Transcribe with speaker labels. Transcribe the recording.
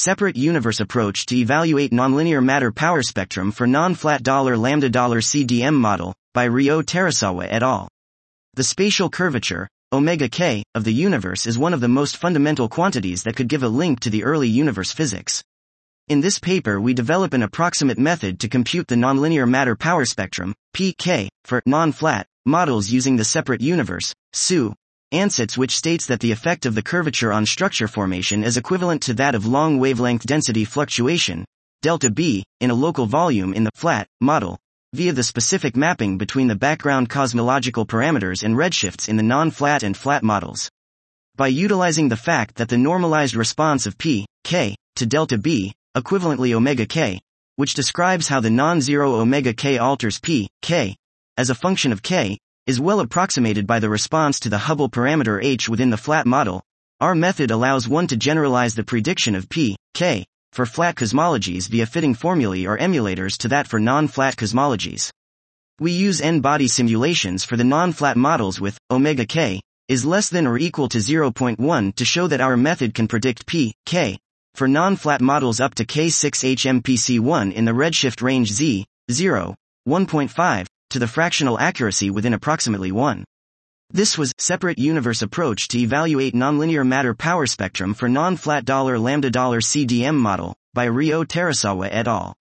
Speaker 1: separate universe approach to evaluate nonlinear matter power spectrum for non-flat $lambda $CDM model, by Ryo Terasawa et al. The spatial curvature, omega k, of the universe is one of the most fundamental quantities that could give a link to the early universe physics. In this paper we develop an approximate method to compute the nonlinear matter power spectrum, pk, for non-flat models using the separate universe, SU, ansatz, which states that the effect of the curvature on structure formation is equivalent to that of long wavelength density fluctuation, delta B, in a local volume in the flat model, via the specific mapping between the background cosmological parameters and redshifts in the non-flat and flat models. By utilizing the fact that the normalized response of p, k, to delta B, equivalently omega k, which describes how the non-zero omega k alters p, k, as a function of k, is well approximated by the response to the Hubble parameter h within the flat model, our method allows one to generalize the prediction of p, k, for flat cosmologies via fitting formulae or emulators to that for non-flat cosmologies. We use n-body simulations for the non-flat models with omega k is less than or equal to 0.1 to show that our method can predict p, k, for non-flat models up to k6 HMPC1 in the redshift range z, 0, 1.5, to the fractional accuracy within approximately 1. This was separate universe approach to evaluate nonlinear matter power spectrum for non-flat $lambda $CDM model, by Ryo Terasawa et al.